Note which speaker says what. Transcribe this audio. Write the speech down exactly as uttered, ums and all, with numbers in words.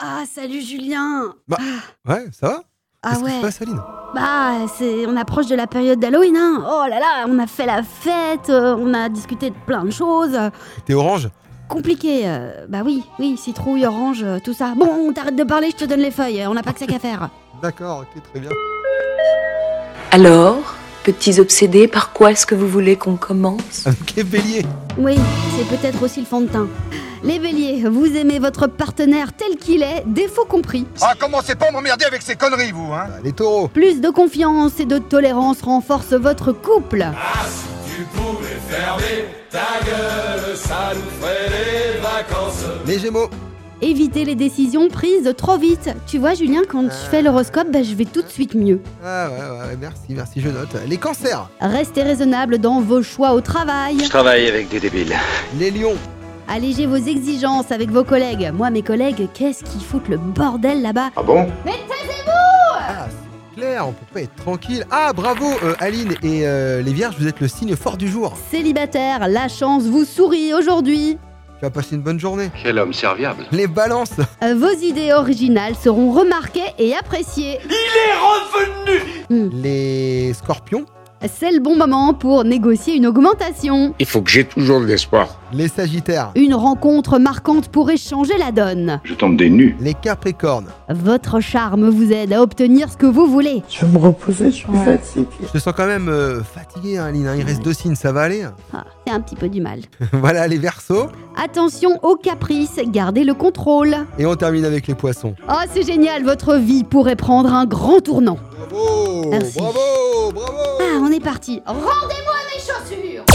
Speaker 1: Ah, salut Julien.
Speaker 2: Bah, ouais, ça va?
Speaker 1: Ah
Speaker 2: Qu'est-ce qui
Speaker 1: ouais.
Speaker 2: se passe, Aline?
Speaker 1: Bah, c'est, on approche de la période d'Halloween, hein. Oh là là, on a fait la fête, euh, on a discuté de plein de choses.
Speaker 2: T'es orange?
Speaker 1: Compliqué. euh, bah oui, oui, citrouille, orange, euh, tout ça. Bon, t'arrêtes de parler, je te donne les feuilles. On n'a pas que ça qu'à faire.
Speaker 2: D'accord, ok, très bien.
Speaker 3: Alors, petits obsédés, par quoi est-ce que vous voulez qu'on commence?
Speaker 2: Avec les béliers.
Speaker 1: Oui, c'est peut-être aussi le fond de teint. Les béliers, vous aimez votre partenaire tel qu'il est, défaut compris.
Speaker 4: Ah, commencez pas à m'emmerder avec ces conneries, vous, hein.
Speaker 2: Bah, les taureaux.
Speaker 1: Plus de confiance et de tolérance renforcent votre couple.
Speaker 5: Ah, si tu pouvais fermer ta gueule, ça nous ferait des vacances.
Speaker 2: Les gémeaux.
Speaker 1: Évitez les décisions prises trop vite. Tu vois, Julien, quand je fais l'horoscope, bah, je vais tout de suite mieux.
Speaker 2: Ah ouais, ouais, merci, merci, je note. Les cancers.
Speaker 1: Restez raisonnable dans vos choix au travail.
Speaker 6: Je travaille avec des débiles.
Speaker 2: Les lions.
Speaker 1: Allégez vos exigences avec vos collègues. Moi, mes collègues, qu'est-ce qu'ils foutent le bordel là-bas?
Speaker 4: Ah bon?
Speaker 2: Ah, c'est clair, on peut pas être tranquille. Ah, bravo, euh, Aline et euh, les vierges, vous êtes le signe fort du jour.
Speaker 1: Célibataire, la chance vous sourit aujourd'hui.
Speaker 2: Tu vas passer une bonne journée.
Speaker 6: Quel homme serviable.
Speaker 2: Les balances.
Speaker 1: Euh, Vos idées originales seront remarquées et appréciées.
Speaker 2: Les scorpions.
Speaker 1: C'est le bon moment pour négocier une augmentation.
Speaker 7: Il faut que j'ai toujours de l'espoir.
Speaker 2: Les sagittaires.
Speaker 1: Une rencontre marquante pourrait changer la donne.
Speaker 6: Je tombe des nues.
Speaker 2: Les capricornes.
Speaker 1: Votre charme vous aide à obtenir ce que vous voulez.
Speaker 7: Je vais me reposer, je suis fatigué.
Speaker 2: Je te sens quand même euh, fatigué, hein, Aline. hein. Il reste deux signes, ça va aller.
Speaker 1: Ah, c'est un petit peu du mal.
Speaker 2: Voilà, les versos.
Speaker 1: Attention aux caprices, gardez le contrôle.
Speaker 2: Et on termine avec les poissons.
Speaker 1: Oh, c'est génial, votre vie pourrait prendre un grand tournant.
Speaker 2: Bravo.
Speaker 1: Merci.
Speaker 2: Bravo, bravo.
Speaker 1: Ah, on est parti. Rendez-moi mes chaussures.